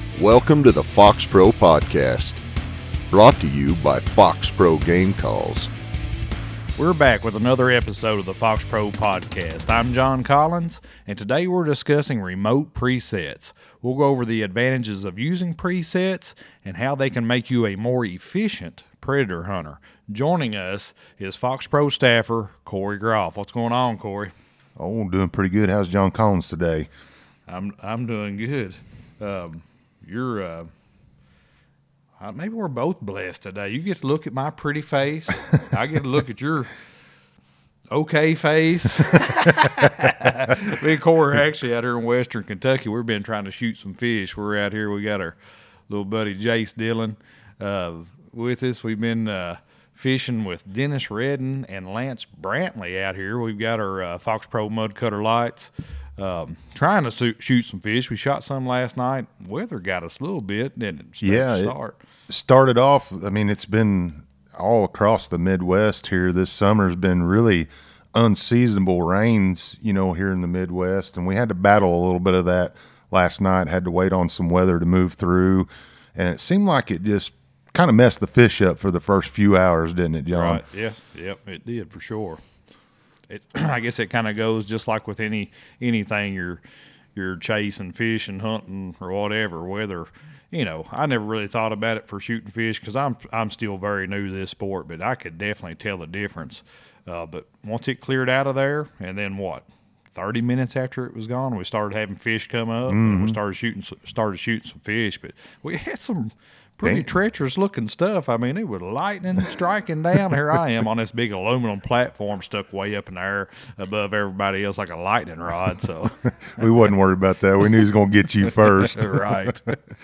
Welcome to the Fox Pro Podcast, brought to you by Fox Pro Game Calls. We're back with another episode of the Fox Pro Podcast. I'm John Collins, and today we're discussing remote presets. We'll go over the advantages of using presets and how they can make you a more efficient predator hunter. Joining us is Fox Pro staffer Corey Groff. What's going on, Corey? Oh, doing pretty good. How's John Collins today? I'm doing good. Maybe we're both blessed today. You get to look at my pretty face. I get to look at your okay face. Me and Corey are actually out here in Western Kentucky. We've been trying to shoot some fish. We're out here. We got our little buddy Jace Dillon with us. We've been fishing with Dennis Redden and Lance Brantley out here. We've got our Fox Pro Mud Cutter lights. Trying to shoot some fish. We shot some last night. Weather got us a little bit, didn't it? It started off, I mean, it's been all across the Midwest here. This summer's been really unseasonable rains, here in the Midwest, and we had to battle a little bit of that last night. Had to wait on some weather to move through, and it seemed like it just kind of messed the fish up for the first few hours, didn't it, John? Right, yeah. Yep, it did for sure. I guess it kind of goes just like with anything you're chasing, fishing, hunting, or whatever. Whether I never really thought about it for shooting fish because I'm still very new to this sport, but I could definitely tell the difference. But once it cleared out of there, and then 30 minutes after it was gone, we started having fish come up, and we started shooting some fish. But we had some pretty treacherous looking stuff. I mean, it was lightning striking down. Here I am on this big aluminum platform stuck way up in the air above everybody else like a lightning rod. So we wasn't worried about that. We knew he was going to get you first. Right.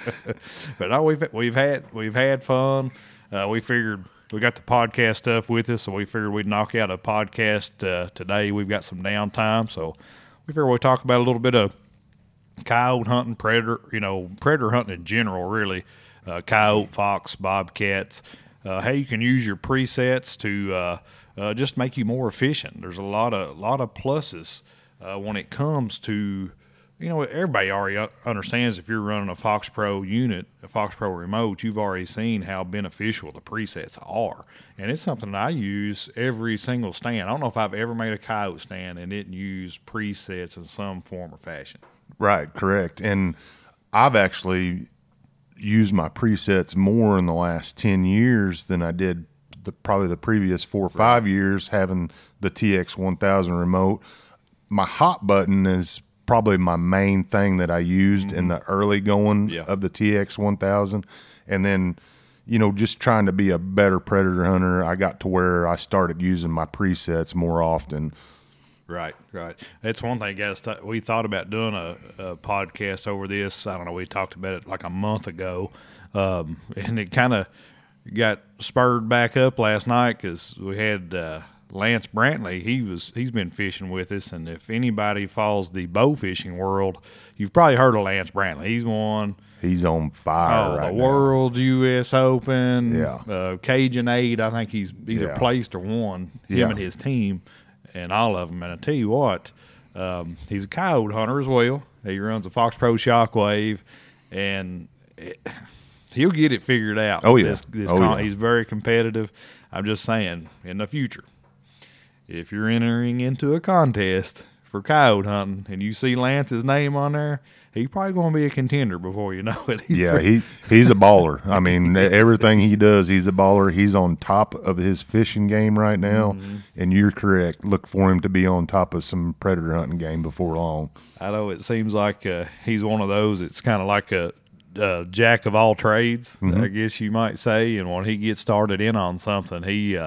But no, we've had fun. We figured we got the podcast stuff with us, so we figured we'd knock out a podcast today. We've got some downtime, so we figured we'd talk about a little bit of coyote hunting, predator hunting in general, really. Coyote, fox, bobcats, how you can use your presets to just make you more efficient. There's a lot of pluses when it comes to, everybody already understands if you're running a Fox Pro unit, a Fox Pro remote, you've already seen how beneficial the presets are. And it's something that I use every single stand. I don't know if I've ever made a coyote stand and didn't use presets in some form or fashion. Right, correct. And I've actually used my presets more in the last 10 years than I did probably the previous 4 or 5 years having the TX1000 remote. My hot button is probably my main thing that I used in the early going of the TX1000. And then, just trying to be a better predator hunter, I got to where I started using my presets more often. Right. That's one thing, guys. We thought about doing a podcast over this. I don't know. We talked about it like a month ago, and it kind of got spurred back up last night because we had Lance Brantley. He's been fishing with us, and if anybody follows the bow fishing world, you've probably heard of Lance Brantley. He's on fire right now. The World U.S. Open, yeah. Cajun 8. I think he's either placed or won. Him and his team. And all of them. And I tell you what, he's a coyote hunter as well. He runs a Fox Pro Shockwave, and he'll get it figured out. Oh, yeah. He's very competitive. I'm just saying, in the future, if you're entering into a contest for coyote hunting and you see Lance's name on there, he's probably going to be a contender before you know it. He's a baller. I mean, everything he does, he's a baller. He's on top of his fishing game right now, and you're correct. Look for him to be on top of some predator hunting game before long. I know it seems like he's one of those. It's kind of like a jack of all trades, I guess you might say. And when he gets started in on something,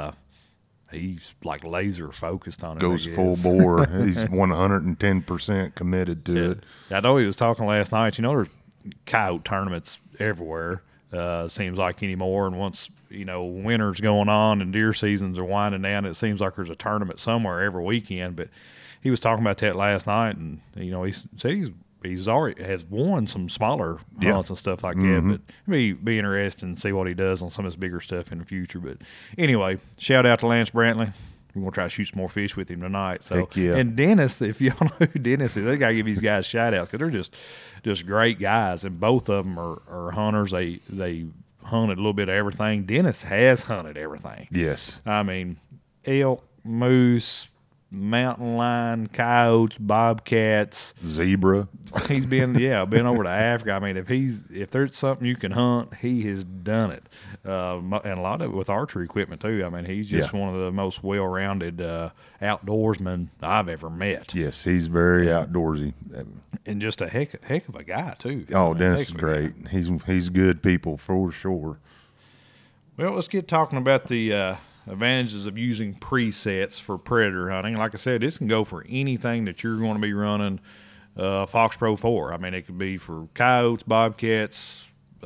he's like laser focused on it. Goes full bore. He's 110% committed to it. I know he was talking last night. There's coyote tournaments everywhere, seems like anymore. And once, winter's going on and deer seasons are winding down, it seems like there's a tournament somewhere every weekend. But he was talking about that last night, and, he said he's already has won some smaller hunts and stuff like that. But it'd be interesting to see what he does on some of his bigger stuff in the future. But anyway, shout out to Lance Brantley. we're gonna try to shoot some more fish with him tonight. So, Heck yeah. And Dennis, if y'all know who Dennis is, they gotta give these guys shout outs because they're just great guys, and both of them are hunters. They hunted a little bit of everything. Dennis has hunted everything. Yes. I mean, elk, moose, mountain lion, coyotes, bobcats, Zebra. He's been over to Africa. I mean, if there's something you can hunt, he has done it, and a lot of it with archery equipment too. I mean, he's just one of the most well-rounded outdoorsmen I've ever met. Yes, he's very outdoorsy. And just a heck of a guy too. Oh, I mean, Dennis is great. He's good people for sure. Well, let's get talking about the advantages of using presets for predator hunting. Like I said, this can go for anything that you're going to be running Fox Pro for. I mean, it could be for coyotes, bobcats,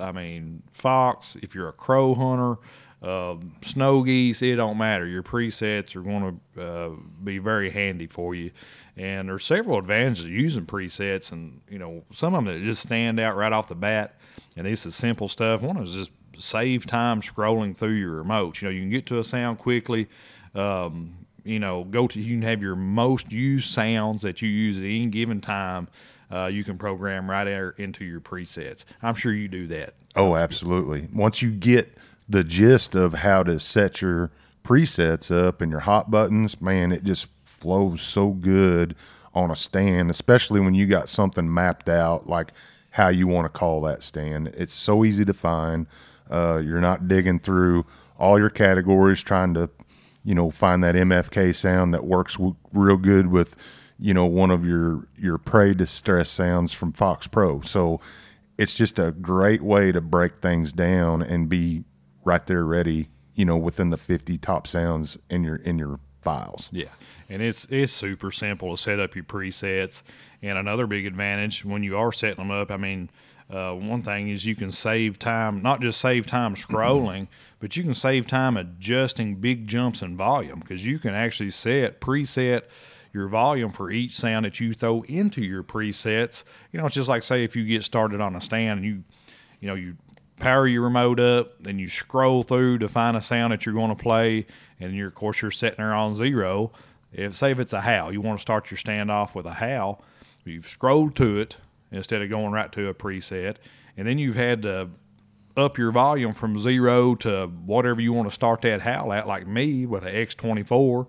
fox. If you're a crow hunter, snow geese, it don't matter. Your presets are going to be very handy for you. And there's several advantages of using presets, and some of them that just stand out right off the bat. And this is simple stuff. One is just save time scrolling through your remote. You can get to a sound quickly. You can have your most used sounds that you use at any given time. You can program right there into your presets. I'm sure you do that. Oh, absolutely. Once you get the gist of how to set your presets up and your hot buttons, man, it just flows so good on a stand, especially when you got something mapped out, like how you want to call that stand. It's so easy to find. You're not digging through all your categories trying to, find that MFK sound that works real good with, one of your prey distress sounds from Fox Pro. So it's just a great way to break things down and be right there ready, within the 50 top sounds in your files. Yeah. And it's super simple to set up your presets. And another big advantage when you are setting them up, one thing is you can save time, not just save time scrolling, but you can save time adjusting big jumps in volume, because you can actually preset your volume for each sound that you throw into your presets. It's just like, say, if you get started on a stand and you power your remote up, then you scroll through to find a sound that you're going to play, and of course you're setting there on 0. Say if it's a howl, you want to start your stand off with a howl, you've scrolled to it instead of going right to a preset, and then you've had to up your volume from 0 to whatever you want to start that howl at. Like me with an X24 or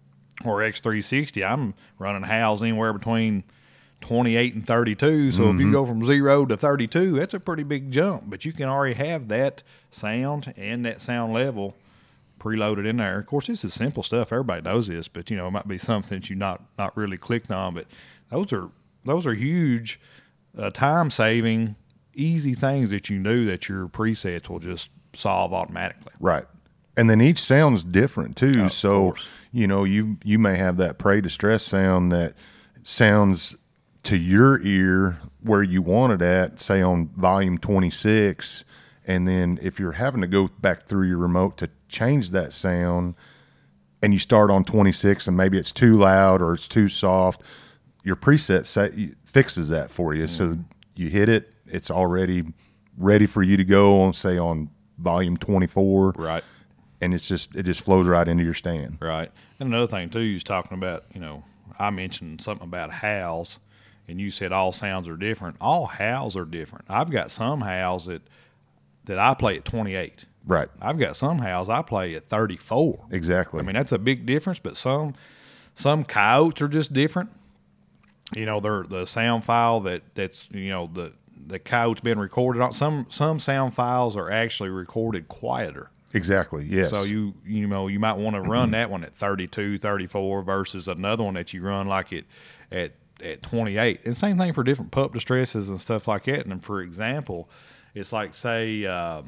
X360, I'm running howls anywhere between 28 and 32. So if you go from 0 to 32, that's a pretty big jump, but you can already have that sound and that sound level preloaded in there. Of course, this is simple stuff. Everybody knows this, but it might be something that you not really clicked on. But those are huge time saving, easy things that you do that your presets will just solve automatically. Right. And then each sound's different too. Of course. You may have that prey distress sound that sounds to your ear where you want it at, say on volume 26. And then if you're having to go back through your remote to change that sound and you start on 26 and maybe it's too loud or it's too soft, your preset fixes that for you. So you hit it, it's already ready for you to go on, say, on volume 24. Right. And it just flows right into your stand. Right. And another thing too, you was talking about, I mentioned something about howls, and you said all sounds are different. All howls are different. I've got some howls that I play at 28. Right. I've got some howls I play at 34. Exactly. That's a big difference, but some coyotes are just different. They're the sound file that's the coyote's been recorded on. Some sound files are actually recorded quieter. Exactly, yes. So you might want to run that one at 32, 34 versus another one that you run like at 28. And same thing for different pup distresses and stuff like that. And for example, it's like, say,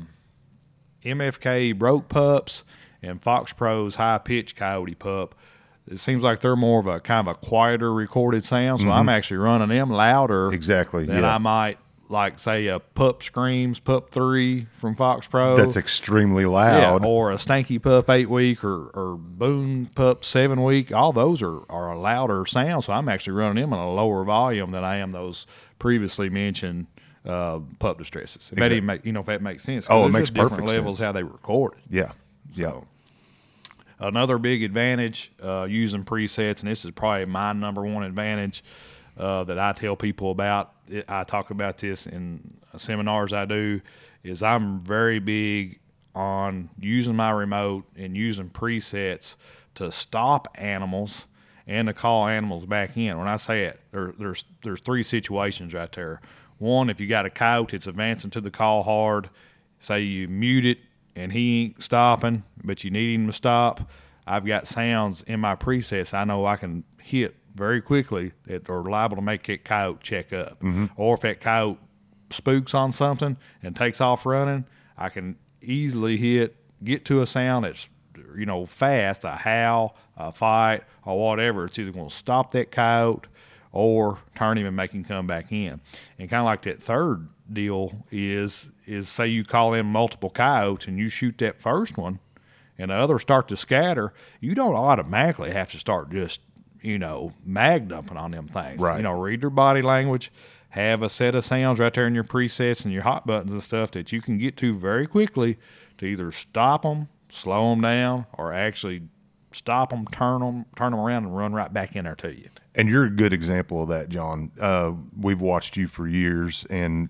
MFK broke pups and Fox Pro's high-pitched coyote pup. It seems like they're more of a kind of a quieter recorded sound, so I'm actually running them louder than I might, like, say, a Pup Screams Pup 3 from Fox Pro. That's extremely loud. Yeah, or a Stanky Pup 8-week or Boone Pup 7-week. All those are a louder sound, so I'm actually running them in a lower volume than I am those previously mentioned pup distresses. If that makes sense. Oh, it makes makes different perfect levels sense. how they record it. Yeah, yeah. So, Another big advantage using presets, and this is probably my number one advantage that I tell people about. I talk about this in seminars I do, is I'm very big on using my remote and using presets to stop animals and to call animals back in. When I say it, there's three situations right there. One, if you got a coyote that's advancing to the call hard, say you mute it and he ain't stopping, but you need him to stop, I've got sounds in my presets I know I can hit very quickly that are liable to make that coyote check up. Mm-hmm. Or if that coyote spooks on something and takes off running, I can easily get to a sound that's, fast, a howl, a fight, or whatever. It's either going to stop that coyote or turn him and make him come back in. And kind of like that third deal is say you call in multiple coyotes and you shoot that first one and the others start to scatter, you don't automatically have to start just, mag dumping on them things. Right. Read their body language, have a set of sounds right there in your presets and your hot buttons and stuff that you can get to very quickly to either stop them, slow them down, or actually stop them, turn them around and run right back in there to you. And you're a good example of that, John. We've watched you for years, and,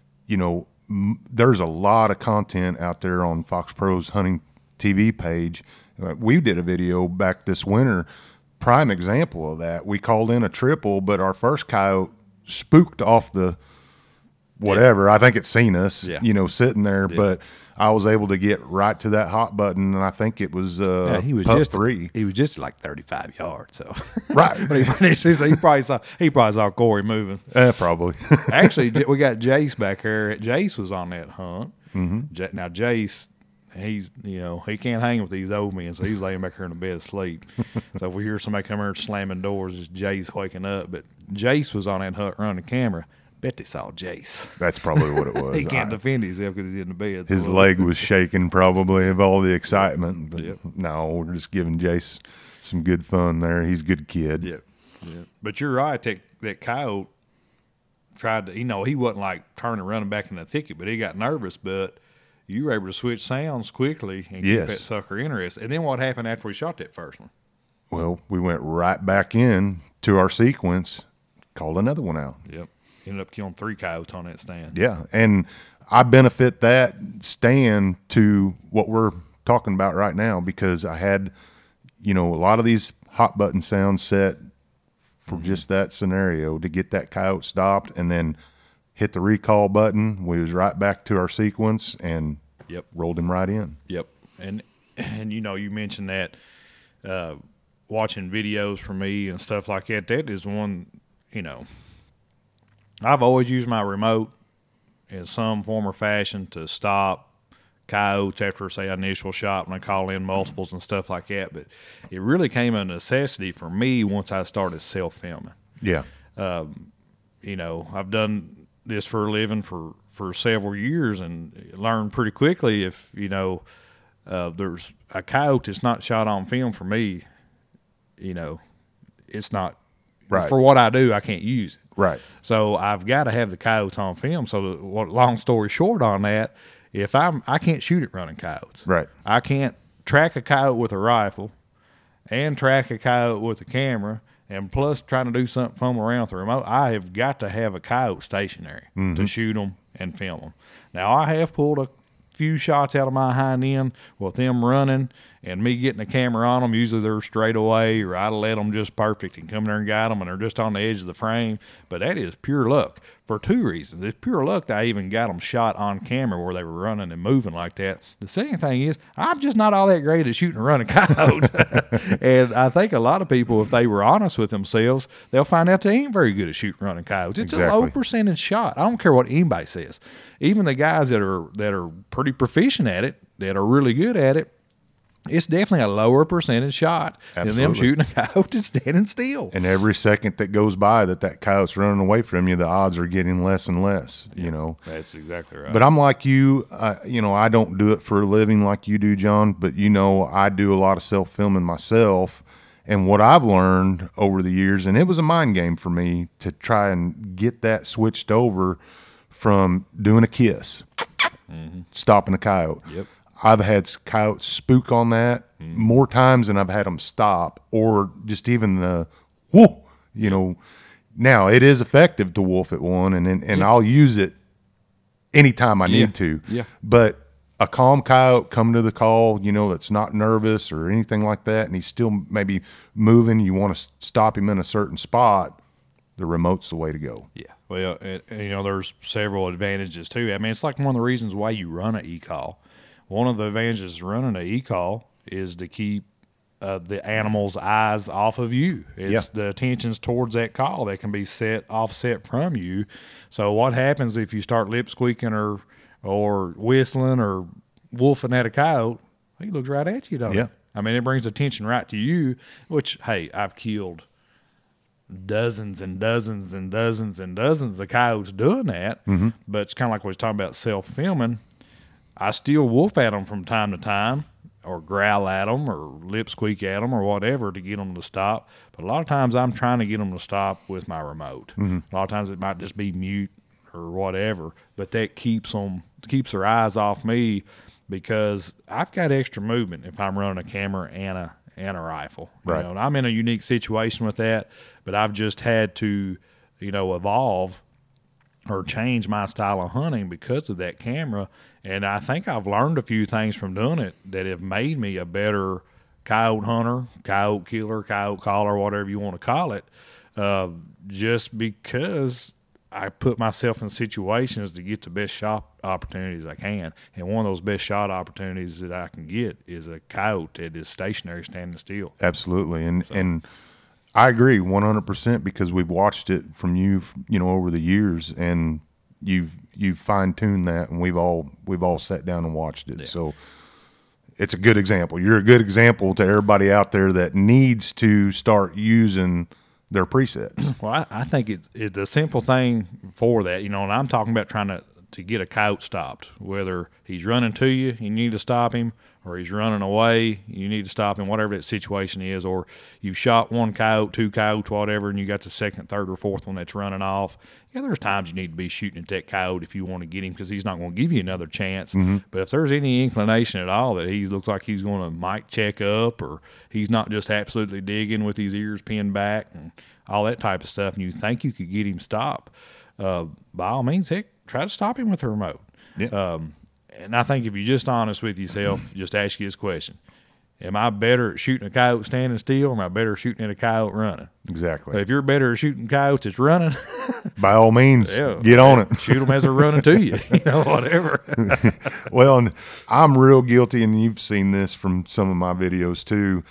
there's a lot of content out there on Fox Pro's hunting TV page. We did a video back this winter, prime example of that. We called in a triple, but our first coyote spooked off the whatever. Yeah. I think it's seen us, sitting there, but I was able to get right to that hot button, and I think it was he was pup just 3. He was just like 35 yards, so right. But he probably saw Corey moving. Probably. Actually, we got Jace back here. Jace was on that hunt. Mm-hmm. Now Jace, he's he can't hang with these old men, so he's laying back here in the bed asleep. So if we hear somebody come here slamming doors, it's Jace waking up. But Jace was on that hunt running the camera. Bet they saw Jace. That's probably what it was. He can't defend himself because he's in the bed. His leg was shaking probably of all the excitement. But no, we're just giving Jace some good fun there. He's a good kid. Yep. But you're right. That coyote tried to, he wasn't like turning, running back in the thicket, but he got nervous. But you were able to switch sounds quickly and keep that sucker interested. And then what happened after we shot that first one? Well, we went right back in to our sequence, called another one out. Yep. Ended up killing 3 coyotes on that stand. Yeah, and I benefit that stand to what we're talking about right now because I had, a lot of these hot button sounds set for just that scenario to get that coyote stopped and then hit the recall button. We was right back to our sequence and rolled him right in. Yep. And you mentioned that watching videos from me and stuff like that. That is one, I've always used my remote in some form or fashion to stop coyotes after, say, initial shot when I call in multiples and stuff like that. But it really came a necessity for me once I started self-filming. Yeah. I've done this for a living for several years and learned pretty quickly if, there's a coyote that's not shot on film for me, it's not. Right. For what I do, I can't use it. Right. So I've got to have the coyotes on film. So long story short on that, if I can't shoot at running coyotes. Right. I can't track a coyote with a rifle and track a coyote with a camera and plus trying to do something, fumble around with the remote. I have got to have a coyote stationary to shoot them and film them. Now, I have pulled a few shots out of my hind end with them running and me getting the camera on them. Usually they're straight away, or I'd let them just perfect and come there and guide them, and they're just on the edge of the frame. But that is pure luck for 2 reasons. It's pure luck that I even got them shot on camera where they were running and moving like that. The second thing is I'm just not all that great at shooting and running coyotes. And I think a lot of people, if they were honest with themselves, they'll find out they ain't very good at shooting and running coyotes. It's a low percentage shot. I don't care what anybody says. Even the guys that are pretty proficient at it, that are really good at it, it's definitely a lower percentage shot than them shooting a coyote that's standing still. And every second that goes by that coyote's running away from you, the odds are getting less and less, That's exactly right. But I'm like you, I don't do it for a living like you do, John, but I do a lot of self-filming myself. And what I've learned over the years, and it was a mind game for me to try and get that switched over from doing a kiss, stopping a coyote. Yep. I've had coyotes spook on that more times than I've had them stop, or just even the whoa, you know. Now it is effective to wolf at one, and I'll use it anytime I need to. Yeah. But a calm coyote coming to the call, you know, that's not nervous or anything like that, and he's still maybe moving, you want to stop him in a certain spot, the remote's the way to go. Yeah. Well, and, you know, there's several advantages too. I mean, it's like one of the reasons why you run an e-call. One of the advantages of running an e-call is to keep the animal's eyes off of you. It's the attention's towards that call that can be offset from you. So what happens if you start lip squeaking or whistling or wolfing at a coyote? He looks right at you, don't Yeah. he? I mean, it brings attention right to you, which, hey, I've killed dozens and dozens and dozens and dozens of coyotes doing that. Mm-hmm. But it's kind of like we was talking about self-filming. I still wolf at them from time to time, or growl at them, or lip squeak at them, or whatever to get them to stop. But a lot of times I'm trying to get them to stop with my remote. Mm-hmm. A lot of times it might just be mute or whatever, but that keeps their eyes off me, because I've got extra movement if I'm running a camera and a rifle. Right. You know, and I'm in a unique situation with that, but I've just had to, you know, evolve or change my style of hunting because of that camera. And I think I've learned a few things from doing it that have made me a better coyote hunter, coyote killer, coyote caller, whatever you want to call it, just because I put myself in situations to get the best shot opportunities I can. And one of those best shot opportunities that I can get is a coyote that is stationary, standing still. Absolutely. And I agree 100%, because we've watched it from you, you know, over the years, and you've fine-tuned that, and we've all sat down and watched it. Yeah. So it's a good example. You're a good example to everybody out there that needs to start using their presets. Well, I think it's a simple thing for that, you know, and I'm talking about trying to get a coyote stopped, whether he's running to you, you need to stop him, or he's running away, you need to stop him, whatever that situation is, or you've shot one coyote, two coyotes, whatever, and you got the second, third, or fourth one that's running off. Yeah, there's times you need to be shooting at that coyote if you want to get him, because he's not going to give you another chance. Mm-hmm. But if there's any inclination at all that he looks like he's going to mic check up, or he's not just absolutely digging with his ears pinned back and all that type of stuff, and you think you could get him stopped, by all means, heck, try to stop him with a remote. Yeah. And I think if you're just honest with yourself, just ask you this question. Am I better at shooting a coyote standing still, or am I better at shooting at a coyote running? Exactly. So if you're better at shooting coyotes that's running, by all means, get on it. Shoot them as they're running to you, whatever. Well, and I'm real guilty, and you've seen this from some of my videos too.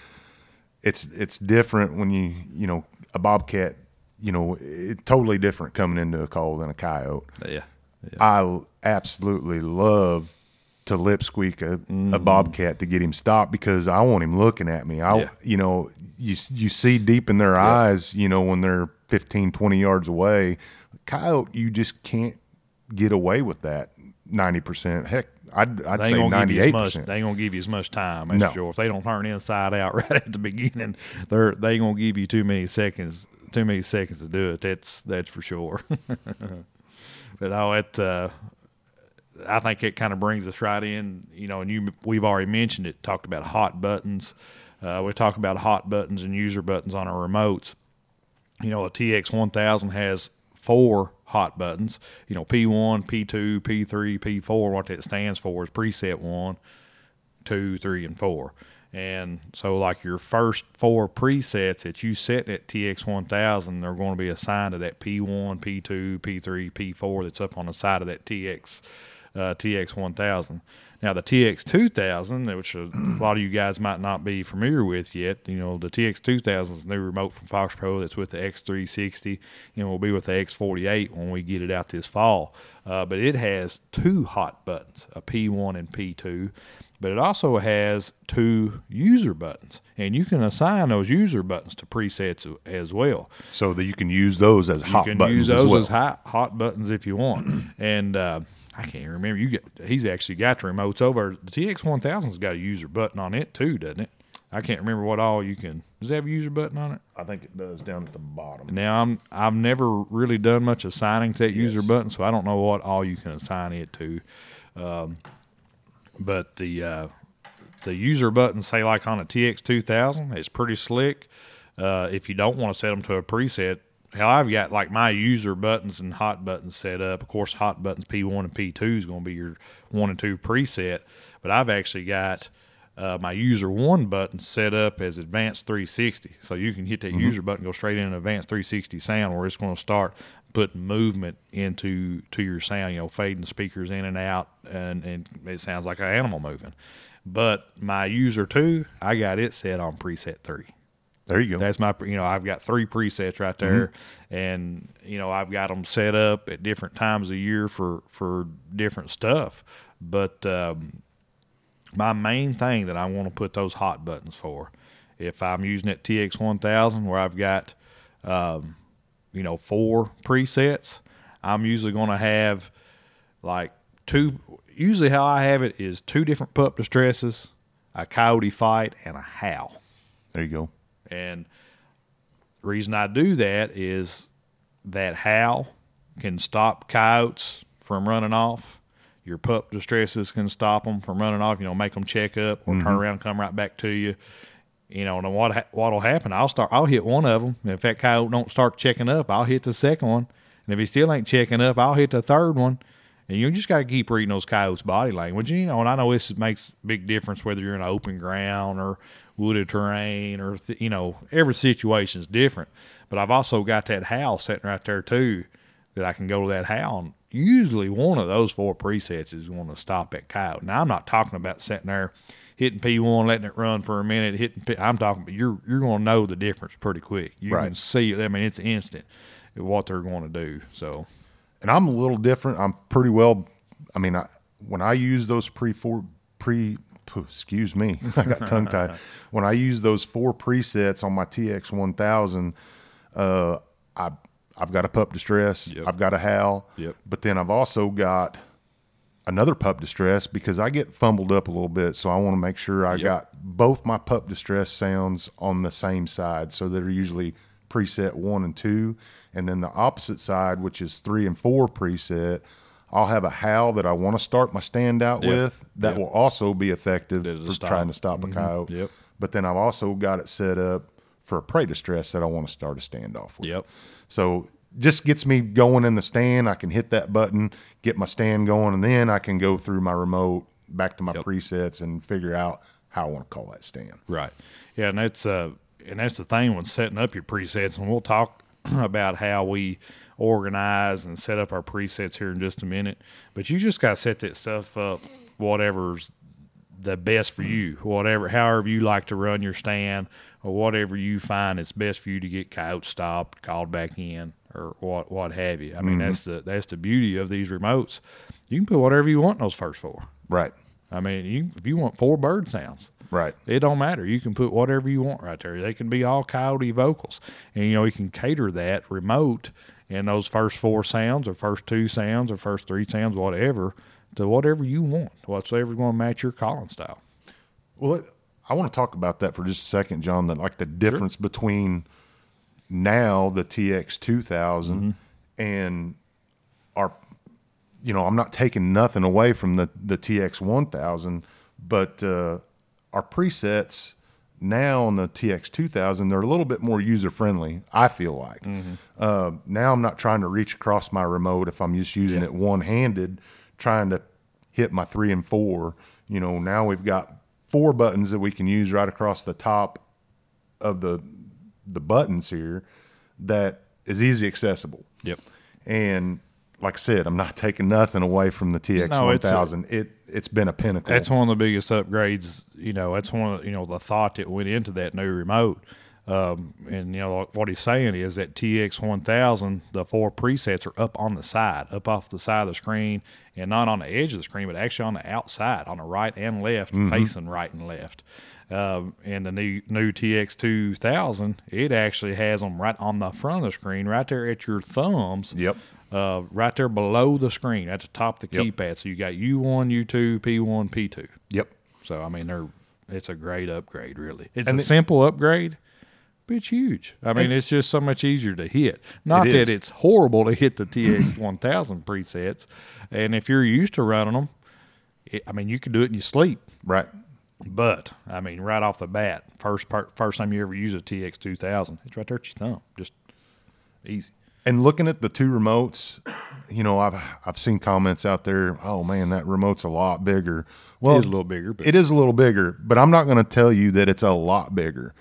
It's different when you know, a bobcat, you know, it's totally different coming into a call than a coyote. Yeah. I absolutely love to lip squeak a bobcat to get him stopped, because I want him looking at me. You know, you see deep in their eyes, you know, when they're 15, 20 yards away. Coyote, you just can't get away with that 90%. Heck, I'd say 98%. They ain't gonna give you as much time. That's sure. If they don't turn inside out right at the beginning, they gonna give you too many seconds to do it. That's for sure. But I think it kind of brings us right in, you know, and we've already mentioned it, talked about hot buttons. We talk about hot buttons and user buttons on our remotes. You know, a TX1000 has 4 hot buttons, you know, P1, P2, P3, P4. What that stands for is preset 1, 2, 3, and 4. And so, like, your first 4 presets that you set at TX1000, they're going to be assigned to that P1, P2, P3, P4 that's up on the side of that TX1000. Now, the TX2000, which a lot of you guys might not be familiar with yet, you know, the TX2000 is a new remote from Fox Pro that's with the X360, and will be with the X48 when we get it out this fall. But it has 2 hot buttons, a P1 and P2. But it also has 2 user buttons, and you can assign those user buttons to presets as well. So that you can use those as hot buttons. You can use those as hot buttons if you want. And I can't remember. He's actually got the remotes over. The TX1000's got a user button on it too, doesn't it? I can't remember what all you can. Does it have a user button on it? I think it does, down at the bottom. Now I've never really done much assigning to that user button, so I don't know what all you can assign it to. But the user buttons, say like on a TX2000, it's pretty slick. If you don't want to set them to a preset, hell, I've got like my user buttons and hot buttons set up. Of course, hot buttons P1 and P2 is going to be your 1 and 2 preset. But I've actually got my user 1 button set up as advanced 360. So you can hit that user button, go straight into advanced 360 sound, where it's going to start putting movement into your sound, fading the speakers in and out, and it sounds like an animal moving. But my user 2, I got it set on preset 3. There you go. That's my, I've got 3 presets right there, and I've got them set up at different times of year for different stuff. But my main thing that I want to put those hot buttons for, if I'm using that TX1000 where I've got 4 presets, I'm usually going to have like 2. Usually how I have it is 2 different pup distresses, a coyote fight, and a howl. There you go. And the reason I do that is that howl can stop coyotes from running off. Your pup distresses can stop them from running off, make them check up or turn around and come right back to you. And what'll happen, I'll hit one of them. And if that coyote don't start checking up, I'll hit the second one. And if he still ain't checking up, I'll hit the third one. And you just got to keep reading those coyotes' body language. And I know this makes a big difference whether you're in open ground or wooded terrain or, every situation is different. But I've also got that howl sitting right there, too, that I can go to that howl. And usually one of those 4 presets is going to stop that coyote. Now, I'm not talking about sitting there hitting P1, letting it run for a minute, I'm talking about you're going to know the difference pretty quick. You can see it. I mean, it's instant what they're going to do. So, and I'm a little different. I'm pretty well. I mean, when I use those excuse me, I got tongue tied. When I use those 4 presets on my TX1000, I've got a pup distress. Yep. I've got a howl. Yep. But then I've also got another pup distress because I get fumbled up a little bit. So I want to make sure I got both my pup distress sounds on the same side. So they're usually preset 1 and 2. And then the opposite side, which is 3 and 4 preset, I'll have a howl that I want to start my stand out with that will also be effective for trying to stop a coyote. Yep. But then I've also got it set up for a prey distress that I want to start a standoff with. Yep. So just gets me going in the stand. I can hit that button, get my stand going, and then I can go through my remote back to my presets and figure out how I want to call that stand. Right. Yeah, and that's the thing when setting up your presets, and we'll talk about how we organize and set up our presets here in just a minute. But you just got to set that stuff up, whatever's the best for you, however you like to run your stand, or whatever you find it's best for you to get coyote stopped, called back in, or what have you. I mean, that's the beauty of these remotes. You can put whatever you want in those first 4. Right. I mean, if you want 4 bird sounds, right, it don't matter. You can put whatever you want right there. They can be all coyote vocals, and you can cater that remote in those first 4 sounds, or first 2 sounds, or first 3 sounds, whatever, to whatever you want, whatsoever's going to match your calling style. Well, I want to talk about that for just a second, John. That like the difference between now the TX2000 and our, I'm not taking nothing away from the TX1000, but our presets now on the TX2000, they're a little bit more user friendly. I feel like now I'm not trying to reach across my remote if I'm just using it one handed, trying to hit my 3 and 4. Now we've got 4 buttons that we can use right across the top of the buttons here that is easy accessible. Yep. And like I said, I'm not taking nothing away from the TX1000. It's been a pinnacle. That's one of the biggest upgrades. That's one of the thought that went into that new remote. And what he's saying is that TX1000, the 4 presets are up on the side, up off the side of the screen, and not on the edge of the screen, but actually on the outside, on the right and left, facing right and left. And the new TX2000, it actually has them right on the front of the screen, right there at your thumbs. Yep. Right there below the screen, at the top of the keypad. So you got U1, U2, P1, P2. Yep. So I mean, it's a great upgrade, really. It's a simple upgrade, but it's huge. I mean, it's just so much easier to hit. Not that it's horrible to hit the TX1000 presets, and if you're used to running them, I mean, you can do it in your sleep. Right. But, I mean, right off the bat, first time you ever use a TX2000, it's right there at your thumb. Just easy. And looking at the two remotes, you know, I've seen comments out there, oh, man, that remote's a lot bigger. Well, It is a little bigger. But it is a little bigger, but I'm not going to tell you that it's a lot bigger.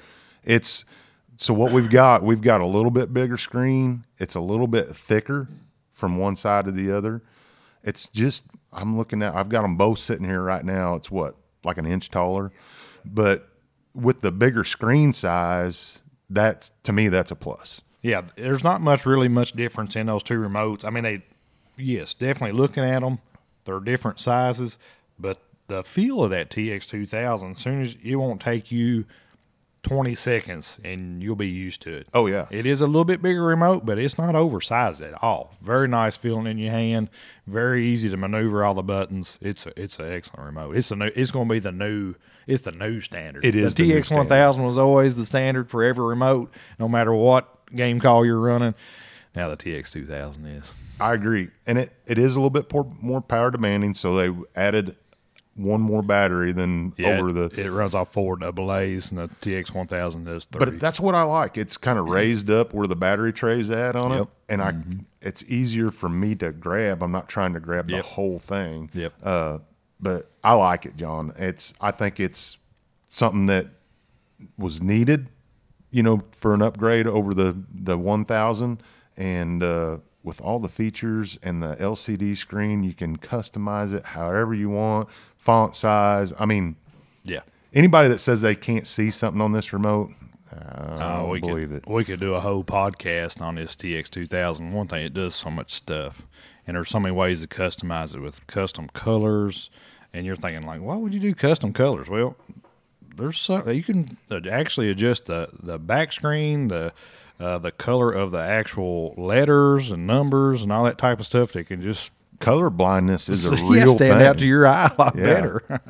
So what we've got a little bit bigger screen. It's a little bit thicker from one side to the other. It's just, I've got them both sitting here right now. It's like an inch taller, but with the bigger screen size, to me, that's a plus. Yeah, there's not really much difference in those two remotes. I mean, definitely looking at them, they're different sizes, but the feel of that TX2000, as soon as it won't take you 20 seconds and you'll be used to it. Oh, yeah. It is a little bit bigger remote, but it's not oversized at all. Very nice feeling in your hand. Very easy to maneuver all the buttons. It's an excellent remote. It's going to be the new standard. It is the the new TX1000 was always the standard for every remote, no matter what game call you're running. Now the TX2000 is. I agree. And it is a little bit more power demanding, so they added one more battery than it runs off 4 AA's, and the TX1000 does 3. But that's what I like. It's kind of raised up where the battery tray's at on it, and it's easier for me to grab. I'm not trying to grab the whole thing. Yep. But I like it, John. I think it's something that was needed, you know, for an upgrade over the 1000, and with all the features and the LCD screen, you can customize it however you want. Font size. I mean, anybody that says they can't see something on this remote, I don't believe it. We could do a whole podcast on this TX2000. One thing, it does so much stuff, and there's so many ways to customize it with custom colors. And you're thinking, like, why would you do custom colors? Well, there's some you can actually adjust the back screen, the color of the actual letters and numbers and all that type of stuff. They can just color blindness is a real stand thing. out to your eye a lot better.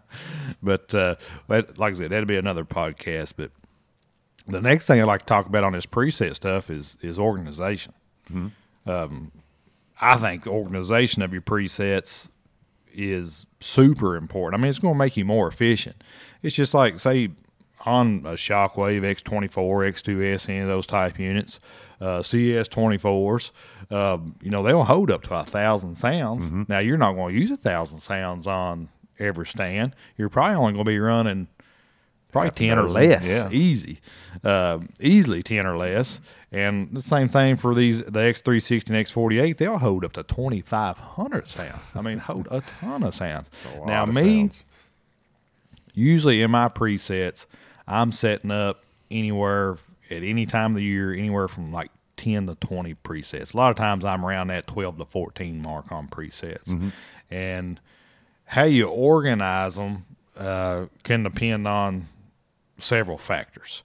But like I said, that'd be another podcast. But the next thing I'd like to talk about on this preset stuff is organization. Mm-hmm. I think organization of your presets is super important. I mean, it's going to make you more efficient. It's just like, say, on a Shockwave X24, X2S, any of those type units, CS24s, you know, they'll hold up to 1,000 sounds. Mm-hmm. Now, you're not going to use 1,000 sounds on every stand. You're probably only going to be running probably 10 or less, easily 10 or less. And the same thing for the X360 and X48, they'll hold up to 2,500 sounds. I mean, hold a ton of sounds. Now, sounds. Usually in my presets, I'm setting up anywhere at any time of the year, anywhere from like 10 to 20 presets. A lot of times I'm around that 12 to 14 mark on presets. Mm-hmm. And how you organize them can depend on several factors.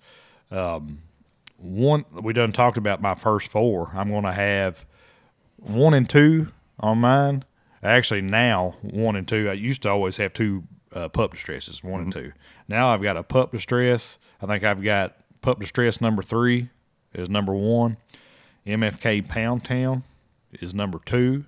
One, we done talked about my first 4. I'm going to have 1 and 2 on mine. Actually, now 1 and 2. I used to always have 2 pup distresses, 1 and 2. Now I've got a pup distress. I think I've got pup distress number 3 is number 1. MFK Pound Town is number 2.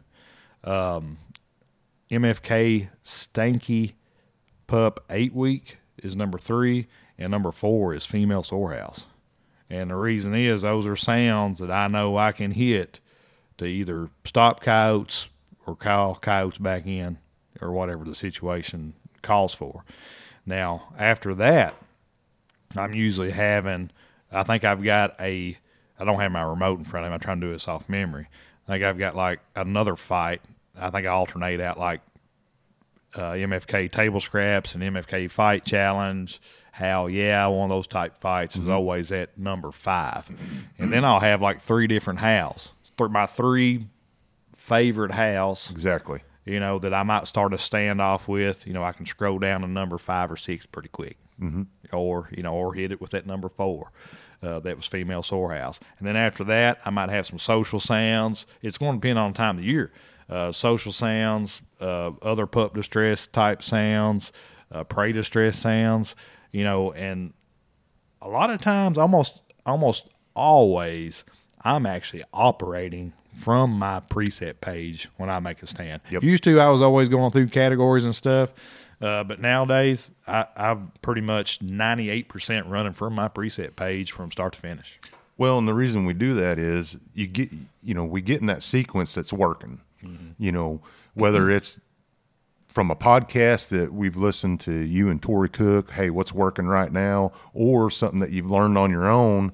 MFK Stanky Pup 8-week is number 3. And number 4 is Female Sorehouse. And the reason is those are sounds that I know I can hit to either stop coyotes or call coyotes back in or whatever the situation calls for. Now, after that, I'm usually having, I think I've got I don't have my remote in front of me. I'm trying to do this off memory. I think I've got like another fight. I think I alternate out like MFK Table Scraps and MFK Fight Challenge. One of those type fights is always at number 5. And then I'll have like 3 different howls. My 3 favorite howls. Exactly. You know, that I might start a standoff with. You know, I can scroll down to number 5 or 6 pretty quick. Mm-hmm. Or hit it with that number 4. That was Female Sorehouse. And then after that, I might have some social sounds. It's going to depend on the time of the year. Social sounds, other pup distress type sounds, prey distress sounds. You know, and a lot of times, almost always, I'm actually operating from my preset page when I make a stand. Yep. Used to, I was always going through categories and stuff, but nowadays I'm pretty much 98% running from my preset page from start to finish. Well, and the reason we do that is we get in that sequence that's working. Whether it's from a podcast that we've listened to you and Tori Cook, hey, what's working right now, or something that you've learned on your own,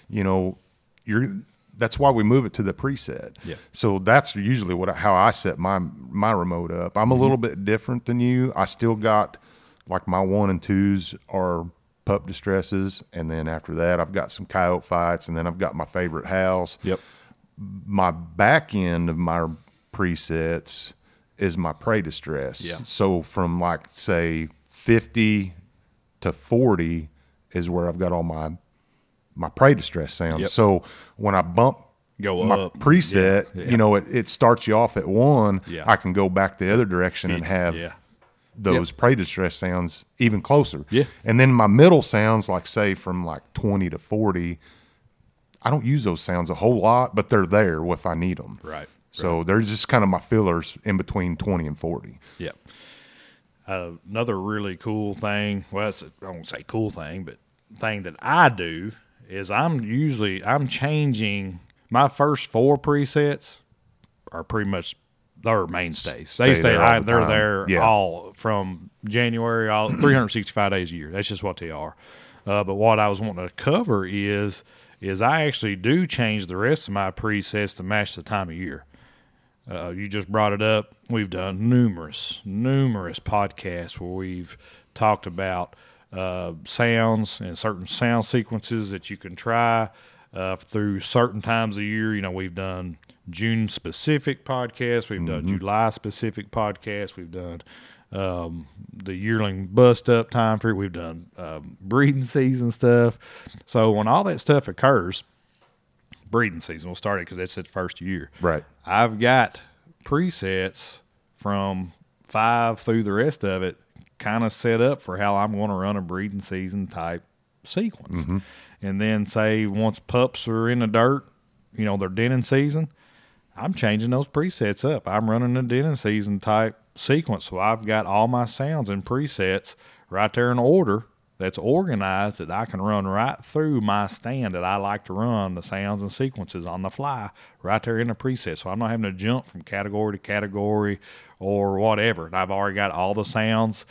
that's why we move it to the preset. Yeah. So that's usually how I set my remote up. I'm a little bit different than you. I still got like my 1 and 2s are pup distresses, and then after that I've got some coyote fights, and then I've got my favorite howls. Yep. My back end of my presets is my prey distress. Yeah. So from like say 50 to 40 is where I've got all my prey distress sounds. Yep. So when I bump Go my up. preset, Yeah. It starts you off at 1. Yeah. I can go back the other direction and have those prey distress sounds even closer. Yeah. And then my middle sounds, like say from like 20 to 40, I don't use those sounds a whole lot, but they're there if I need them. Right. So they're just kind of my fillers in between 20 and 40. Yep. Another really cool thing, I won't say cool thing, but thing that I do is I'm changing my first 4 presets are pretty much they're mainstays. They stay there all the they're time. there Yeah. all from January, all 365 days a year. That's just what they are. But what I was wanting to cover is I actually do change the rest of my presets to match the time of year. You just brought it up. We've done numerous podcasts where we've talked about sounds and certain sound sequences that you can try through certain times of year. We've done June specific podcasts. We've done July specific podcasts. We've done the yearling bust up time for it. We've done breeding season stuff. So when all that stuff occurs, breeding season, we'll start it because that's the first year. Right. I've got presets from 5 through the rest of it kind of set up for how I'm going to run a breeding season type sequence. And then say once pups are in the dirt, they're denning season, I'm changing those presets up. I'm running a denning season type sequence. So I've got all my sounds and presets right there in order that's organized that I can run right through my stand that I like to run the sounds and sequences on the fly right there in the preset. So I'm not having to jump from category to category or whatever. And I've already got all the sounds,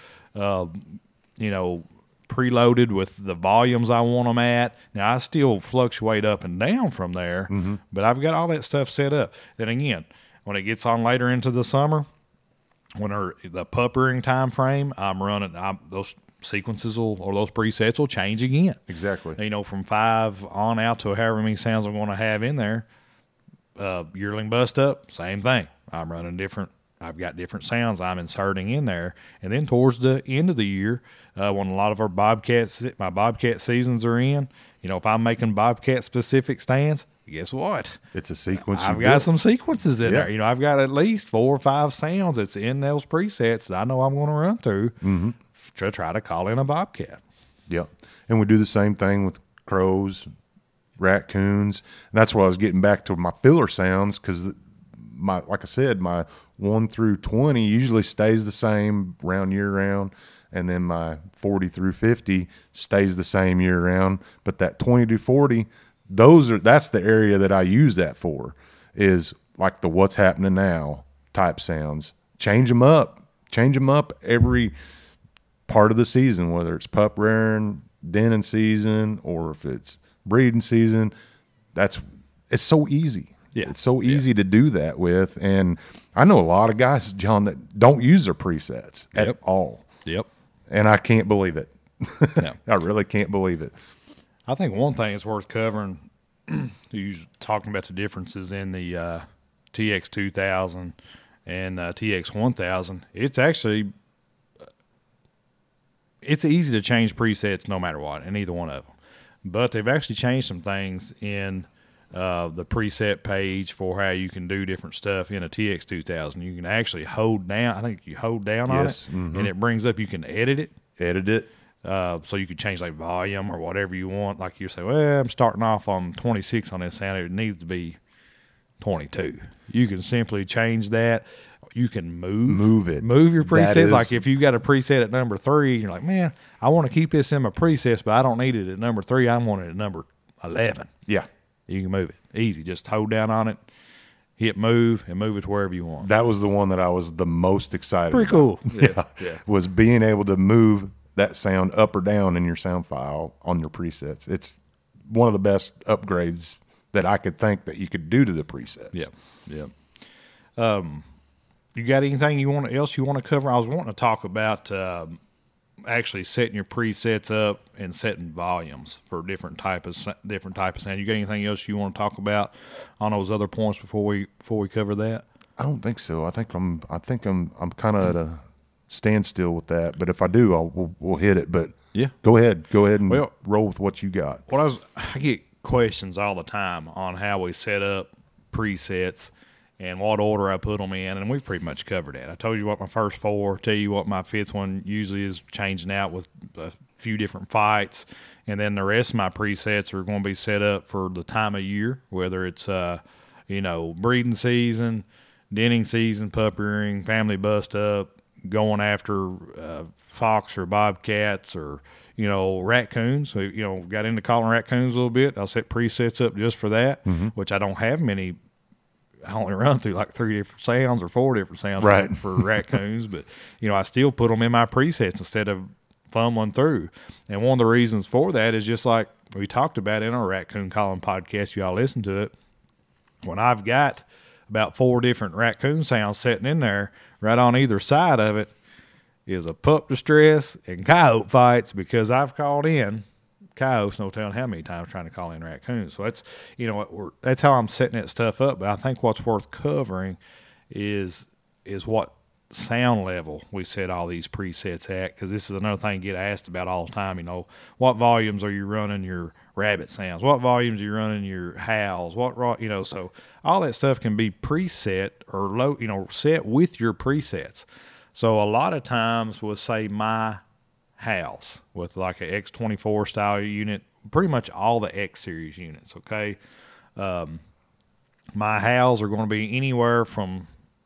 preloaded with the volumes I want them at. Now I still fluctuate up and down from there, but I've got all that stuff set up. Then again, when it gets on later into the summer, when the pup rearing time frame, I'm running those sequences or those presets will change again. Exactly. From 5 on out to however many sounds I'm going to have in there. Yearling bust up, same thing. I'm running different. I've got different sounds I'm inserting in there. And then towards the end of the year, when a lot of my Bobcat seasons are in, if I'm making Bobcat specific stands, guess what? It's a sequence. I've got some sequences in Yeah. there. I've got at least 4 or 5 sounds that's in those presets that I know I'm going to run through to try to call in a Bobcat. Yep. And we do the same thing with crows, raccoons. And that's why I was getting back to my filler sounds, because like I said, my 1 through 20 usually stays the same year round, and then my 40 through 50 stays the same year round. But that 20 to 40, that's the area that I use that for, is like the what's happening now type sounds. Change them up every part of the season, whether it's pup rearing, denning season, or if it's breeding season. It's so easy. Yeah. It's so easy to do that with. And I know a lot of guys, John, that don't use their presets at all. Yep. And I can't believe it. Yeah. I really can't believe it. I think one thing it's worth covering, you're talking about the differences in the TX2000 and TX1000. It's easy to change presets no matter what in either one of them. But they've actually changed some things in the preset page for how you can do different stuff in a TX2000. You can actually hold down. I think you hold down on it, and it brings up. You can edit it. So you could change like volume or whatever you want. Like you say, well, I'm starting off on 26 on this sound. It needs to be 22. You can simply change that. You can Move it. Move your That presets. is- Like if you got a preset at number 3, you're like, man, I want to keep this in my presets, but I don't need it at number 3. I want it at number 11. Yeah. You can move it. Easy. Just hold down on it, hit move, and move it to wherever you want. That was the one that I was the most excited Pretty about. cool. Yeah. Was being able to move that sound up or down in your sound file on your presets. It's one of the best upgrades that I could think that you could do to the presets. Yeah. You got anything else you want to cover? I was wanting to talk about actually setting your presets up and setting volumes for different type of sound. You got anything else you want to talk about on those other points before we cover that? I don't think so. I think I'm kind of at a standstill with that. But if I do, we'll hit it. But Yeah. go ahead and roll with what you got. I get questions all the time on how we set up presets and what order I put them in, and we've pretty much covered that. I told you what my first 4, tell you what my 5th one usually is, changing out with a few different fights, and then the rest of my presets are going to be set up for the time of year, whether it's breeding season, denning season, pup rearing, family bust up, going after fox or bobcats or raccoons. So got into calling raccoons a little bit. I'll set presets up just for that, which I don't have many. I only run through like 3 different sounds or 4 different sounds Right. for raccoons, but I still put them in my presets instead of fumbling through. And one of the reasons for that is just like we talked about in our raccoon calling podcast. You all listen to it. When I've got about 4 different raccoon sounds sitting in there, right on either side of it is a pup distress and coyote fights, because I've called in coyotes, no telling how many times, trying to call in raccoons. So that's that's how I'm setting that stuff up. But I think what's worth covering is what sound level we set all these presets at, because this is another thing you get asked about all the time. What volumes are you running your rabbit sounds? What volumes are you running your howls? So all that stuff can be preset or low, set with your presets. So a lot of times we'll say my howls with like a X24 style unit, pretty much all the X series units. Okay. My howls are going to be anywhere from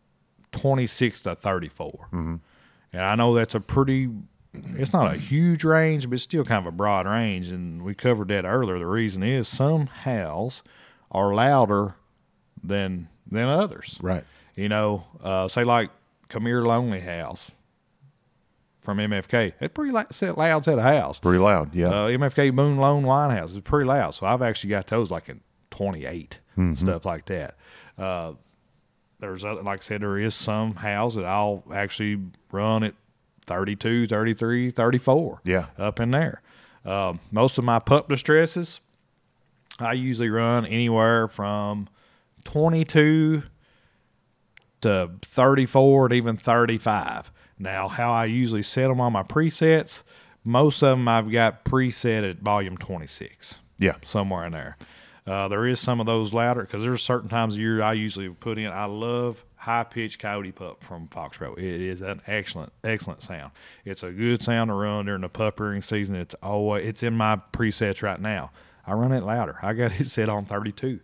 26 to 34. And I know that's it's not a huge range, but it's still kind of a broad range. And we covered that earlier. The reason is some howls are louder than others. Right. Say like Come Here Lonely howls from MFK. It's pretty loud set of howls. Pretty loud. Yeah. MFK Moon Lone Line house is pretty loud. So I've actually got those like in 28, stuff like that. There's other, like I said, there is some howls that I'll actually run at 32, 33, 34. Yeah. Up in there. Most of my pup distresses, I usually run anywhere from 22 to 34 to even 35. Now, how I usually set them on my presets, most of them I've got preset at volume 26. Yeah. Somewhere in there. There is some of those louder, because there's certain times of year I usually put in. I love high-pitched coyote pup from Fox Pro. It is an excellent, excellent sound. It's a good sound to run during the pup rearing season. It's in my presets right now. I run it louder. I got it set on 32.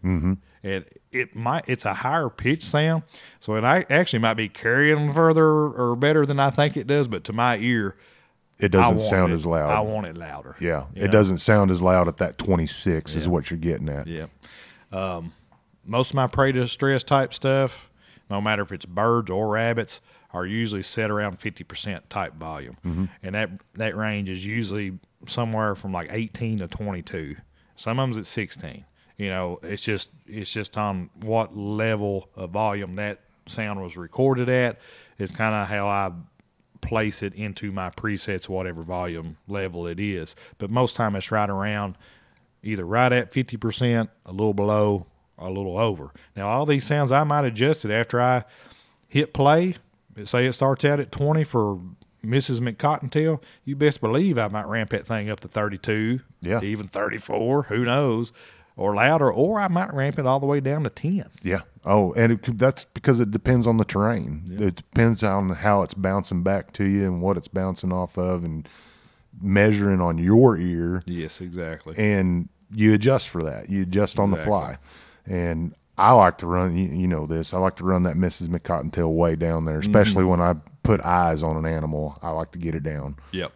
It's a higher pitch sound, so it actually might be carrying further or better than I think it does. But to my ear, it doesn't sound as loud. I want it louder. Yeah, it doesn't sound as loud at that 26 is what you're getting at. Yeah. Most of my prey distress type stuff, no matter if it's birds or rabbits, are usually set around 50% type volume, and that range is usually somewhere from like 18 to 22. Some of them's at 16. It's just on what level of volume that sound was recorded at is kind of how I place it into my presets, whatever volume level it is. But most time it's right around either right at 50%, a little below, or a little over. Now, all these sounds I might adjust it after I hit play. Say it starts out at 20 for Mrs. McCottontail. You best believe I might ramp that thing up to 32, to even 34, who knows, or louder, or I might ramp it all the way down to 10. Yeah. Oh, and that's because it depends on the terrain. Yeah. It depends on how it's bouncing back to you and what it's bouncing off of, and measuring on your ear. Yes, exactly. And you adjust for that. You adjust on the fly. And I like to run, you know this, I like to run that Mrs. McCottontail way down there, especially when I put eyes on an animal. I like to get it down. Yep.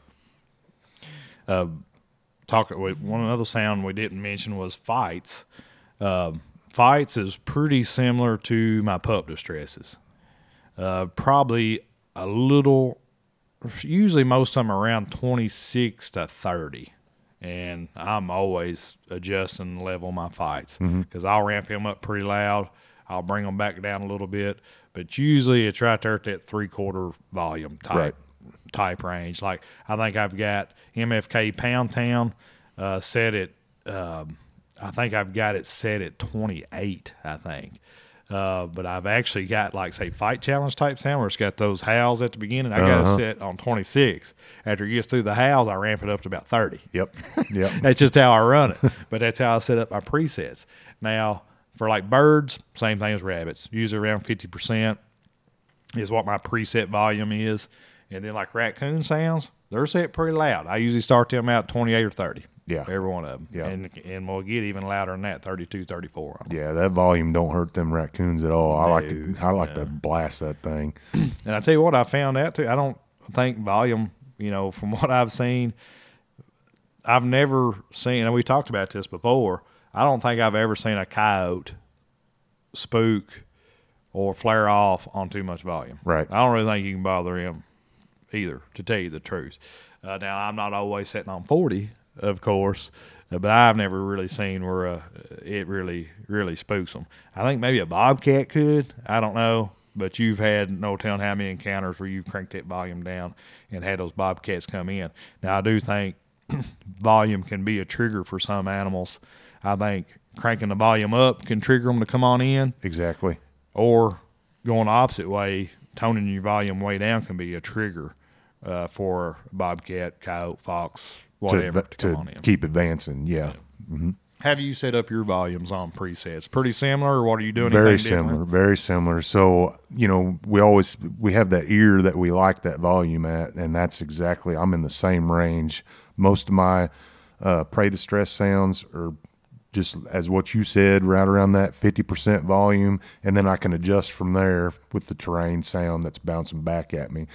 One other sound we didn't mention was fights. Fights is pretty similar to my pup distresses. Probably a little, usually most of them around 26 to 30. And I'm always adjusting the level of my fights because I'll ramp him up pretty loud. I'll bring them back down a little bit. But usually it's right there at that 3/4 volume type range. Like I think I've got MFK Pound Town set at, I think I've got it set at 28, I think. But I've actually got, like, say, Fight Challenge type sound where it's got those howls at the beginning. I got it set on 26. After it gets through the howls, I ramp it up to about 30. Yep. That's just how I run it. But that's how I set up my presets. Now, for, like, birds, same thing as rabbits. Usually around 50% is what my preset volume is. And then, like, raccoon sounds, they're set pretty loud. I usually start them out 28 or 30. Yeah. Every one of them. Yeah. And we'll get even louder than that, 32, 34 on them. Yeah, that volume don't hurt them raccoons at all. I like to blast that thing. And I tell you what, I found out too. I don't think volume, from what I've seen, I've never seen, and we talked about this before, I don't think I've ever seen a coyote spook or flare off on too much volume. Right. I don't really think you can bother him either, to tell you the truth. Now, I'm not always sitting on 40, of course, but I've never really seen where it really, really spooks them. I think maybe a bobcat could. I don't know. But you've had no telling how many encounters where you've cranked that volume down and had those bobcats come in. Now, I do think volume can be a trigger for some animals. I think cranking the volume up can trigger them to come on in. Exactly. Or going the opposite way, toning your volume way down can be a trigger for bobcat, coyote, fox, whatever, to come on in. Keep advancing, yeah. Mm-hmm. Have you set up your volumes on presets? Pretty similar, or what are you doing? Very similar. So, we have that ear that we like that volume at, and that's exactly, I'm in the same range. Most of my prey distress sounds are just as what you said, right around that 50% volume, and then I can adjust from there with the terrain sound that's bouncing back at me.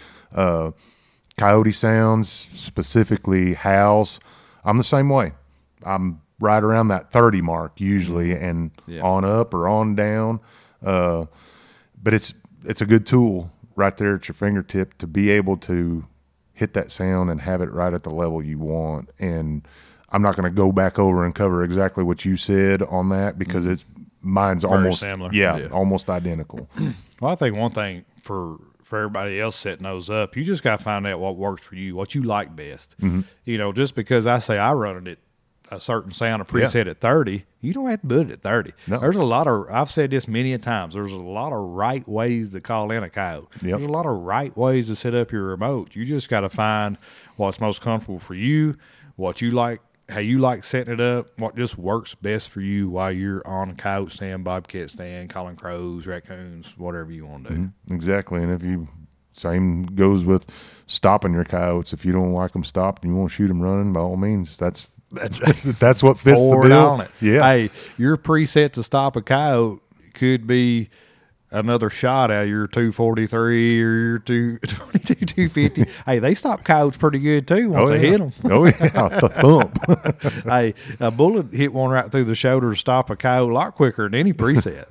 Coyote sounds, specifically howls, I'm the same way. I'm right around that 30 mark usually, and on up or on down. But it's a good tool right there at your fingertip to be able to hit that sound and have it right at the level you want. And I'm not going to go back over and cover exactly what you said on that because mine's very almost similar. Yeah, almost identical. Well, I think one thing for everybody else setting those up, you just got to find out what works for you, what you like best. Mm-hmm. Just because I say I run it at a certain sound, a preset at 30, you don't have to put it at 30. No. There's a lot of, I've said this many a times, there's a lot of right ways to call in a coyote. Yep. There's a lot of right ways to set up your remote. You just got to find what's most comfortable for you, what you like, how you like setting it up, what just works best for you while you're on a coyote stand, bobcat stand, calling crows, raccoons, whatever you want to do. Mm-hmm. Exactly. And same goes with stopping your coyotes. If you don't like them stopped and you want to shoot them running, by all means, that's what fits the bill. On it. Yeah. Hey, your preset to stop a coyote could be another shot out of your 243 or your 222, 250. Hey, they stop coyotes pretty good too once they hit them. Oh yeah, the thump. Hey, a bullet hit one right through the shoulder to stop a coyote a lot quicker than any preset.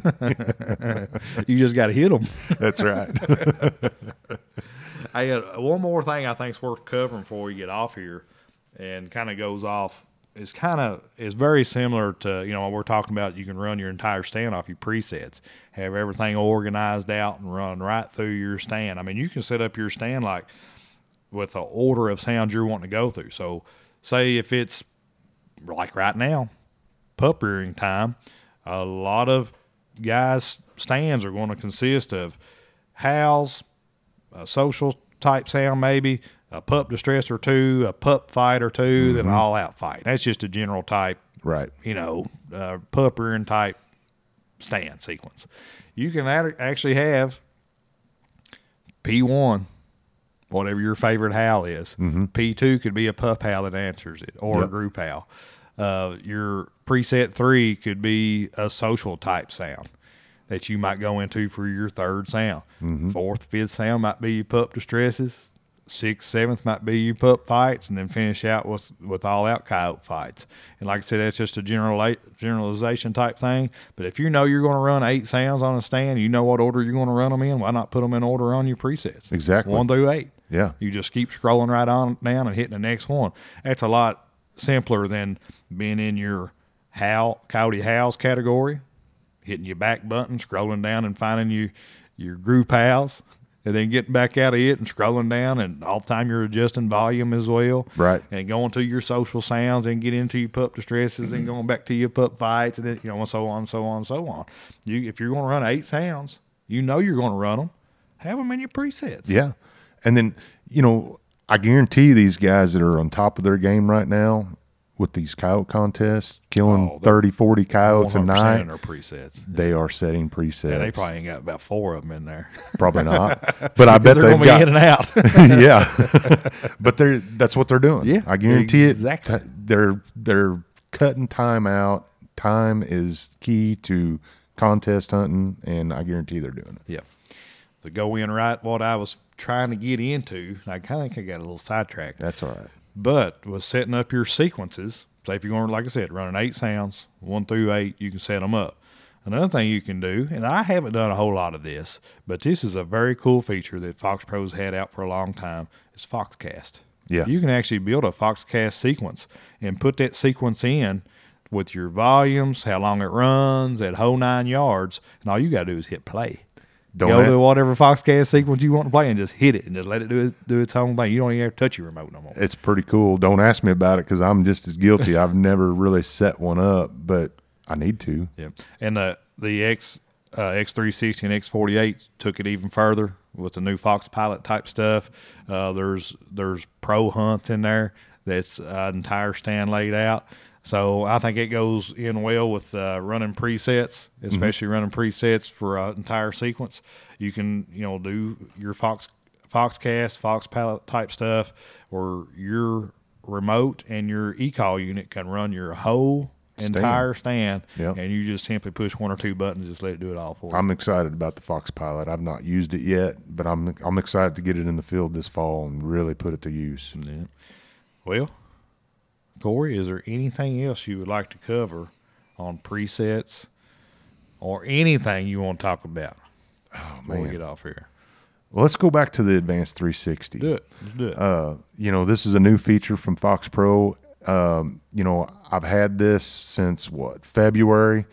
You just got to hit them. That's right. Hey, one more thing I think is worth covering before we get off here, and kind of goes off. Is very similar to, what we're talking about. You can run your entire stand off your presets, have everything organized out and run right through your stand. I mean, you can set up your stand like with the order of sounds you're wanting to go through. So say if it's like right now, pup rearing time, a lot of guys' stands are going to consist of howls, a social type sound maybe, a pup distress or two, a pup fight or two, then an all-out fight. That's just a general type, right? Pup rearing type stand sequence. You can actually have P1, whatever your favorite howl is. Mm-hmm. P2 could be a pup howl that answers it, or a group howl. Your preset 3 could be a social type sound that you might go into for your third sound. Fourth, fifth sound might be your pup distresses. Sixth, seventh might be your pup fights, and then finish out with all out coyote fights. And like I said, that's just a generalization type thing. But if you know you're going to run 8 sounds on a stand, you know what order you're going to run them in. Why not put them in order on your presets? Exactly. 1 through 8. Yeah. You just keep scrolling right on down and hitting the next one. That's a lot simpler than being in your coyote howls category, hitting your back button, scrolling down and finding your group howls, and then getting back out of it and scrolling down, and all the time you're adjusting volume as well. Right. And going to your social sounds and get into your pup distresses and going back to your pup fights, and then, and so on, so on, so on. If you're going to run 8 sounds, you know you're going to run them. Have them in your presets. Yeah. And then, I guarantee these guys that are on top of their game right now with these coyote contests, killing 30, 40 coyotes a night, in their presets. they are setting presets. Yeah, they probably ain't got about 4 of them in there. Probably not. But I bet they're they've going to be got in and out. yeah. But that's what they're doing. Yeah, I guarantee exactly. it. They're cutting time out. Time is key to contest hunting, and I guarantee they're doing it. Yeah. To go in right what I was trying to get into, I kind of think I got a little sidetracked. That's all right. But was setting up your sequences. Say if you're going, like I said, running 8 sounds, 1 through 8, you can set them up. Another thing you can do, and I haven't done a whole lot of this, but this is a very cool feature that Fox Pro's had out for a long time, is Foxcast. Yeah. You can actually build a Foxcast sequence and put that sequence in with your volumes, how long it runs, that whole 9 yards, and all you got to do is hit play. Go to whatever Foxcast sequence you want to play and just hit it and just let it do its own thing. You don't even have to touch your remote no more. It's pretty cool. Don't ask me about it because I'm just as guilty. I've never really set one up, but I need to. Yeah, and the X360 and X48 took it even further with the new Fox Pilot type stuff. There's pro hunts in there that's an entire stand laid out. So I think it goes in well with running presets, especially running presets for an entire sequence. You can, do your Foxcast, Fox Palette type stuff, or your remote and your e-call unit can run your whole entire stand, Yep. and you just simply push 1 or 2 buttons, just let it do it all for you. I'm excited about the Fox Pilot. I've not used it yet, but I'm excited to get it in the field this fall and really put it to use. Yeah. Well, Corey, is there anything else you would like to cover on presets or anything you want to talk about before we get off here? Well, let's go back to the Advanced 360. Do it. Let's do it. This is a new feature from Fox Pro. I've had this since February.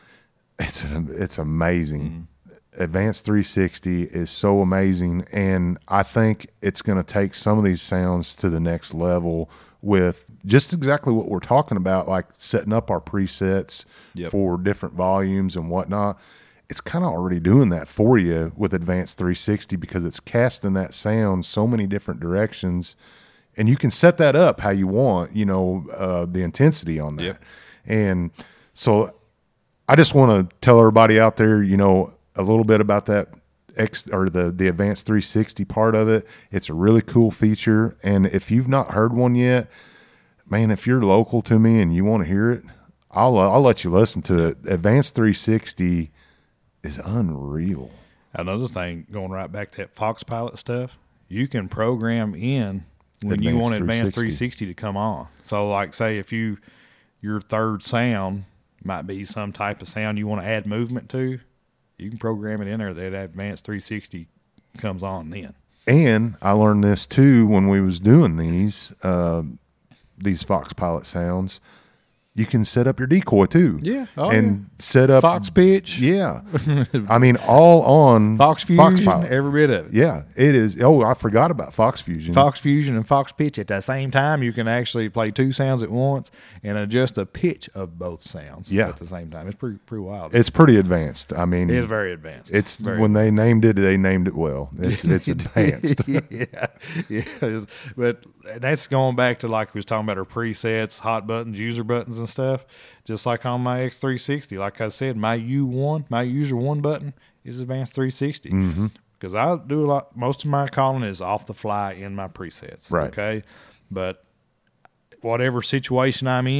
It's amazing. Advanced 360 is so amazing, and I think it's going to take some of these sounds to the next level with just exactly what we're talking about, like setting up our presets for different volumes and whatnot. It's kind of already doing that for you with Advanced 360 because it's casting that sound so many different directions, and you can set that up how you want, the intensity on that. And so I just want to tell everybody out there, a little bit about that the Advanced 360 part of it. It's a really cool feature, and if you've not heard one yet, man, if you're local to me and you want to hear it, I'll let you listen to it. Advanced 360 is unreal. Another thing, going right back to that Fox Pilot stuff, you can program in when you want Advanced 360 to come on. So, like, say if your third sound might be some type of sound you want to add movement to, you can program it in there that Advanced 360 comes on then. And I learned this too when we was doing these Fox Pilot sounds. You can set up your decoy too. Yeah. Set up Fox pitch. Yeah. I mean, all on Fox Fusion, every bit of it. Yeah, it is. Oh, I forgot about Fox Fusion. Fox Fusion and Fox pitch at the same time. You can actually play 2 sounds at once and adjust the pitch of both sounds at the same time. It's pretty wild. It's pretty advanced. I mean, it is very advanced. It's when they named it well. It's advanced. Yeah. But that's going back to, like we was talking about, our presets, hot buttons, user buttons and stuff. Just like on my X360, like I said, my U1, my user 1 button is Advanced 360 because I do most of my calling is off the fly in my presets. Right. Okay. But whatever situation I'm in,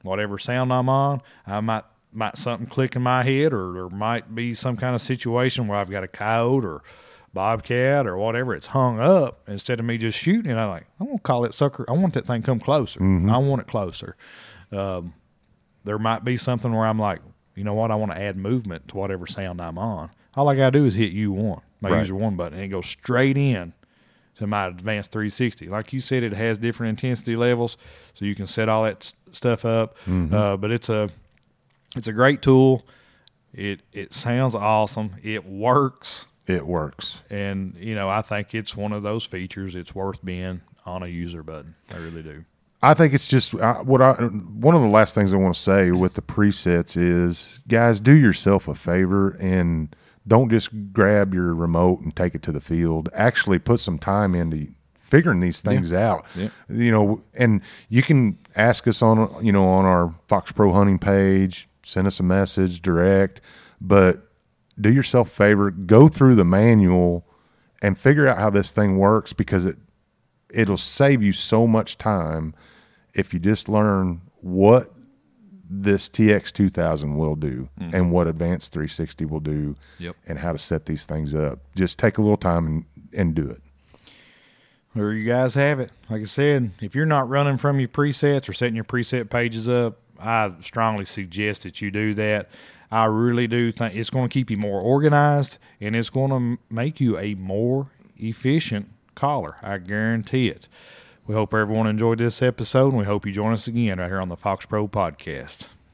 whatever sound I'm on, I might something click in my head, or there might be some kind of situation where I've got a coyote or bobcat or whatever. It's hung up. Instead of me just shooting it, I'm gonna call it sucker. I want that thing to come closer. I want it closer. There might be something where I'm like, you know what, I want to add movement to whatever sound I'm on. All I gotta do is hit U1, my user 1 button, and it goes straight in to my advanced 360. Like you said, it has different intensity levels, so you can set all that stuff up. But it's a great tool. It sounds awesome. It works. It works. And, I think it's one of those features it's worth being on a user button. I really do. I think it's just one of the last things I want to say with the presets is, guys, do yourself a favor and don't just grab your remote and take it to the field. Actually put some time into figuring these things out. Yeah. And you can ask us on our Fox Pro hunting page, send us a message direct, but do yourself a favor, go through the manual and figure out how this thing works, because it'll save you so much time if you just learn what this TX2000 will do and what Advanced 360 will do, and how to set these things up. Just take a little time and do it. There you guys have it. Like I said, if you're not running from your presets or setting your preset pages up, I strongly suggest that you do that. I really do think it's going to keep you more organized, and it's going to make you a more efficient caller. I guarantee it. We hope everyone enjoyed this episode, and we hope you join us again right here on the Fox Pro Podcast.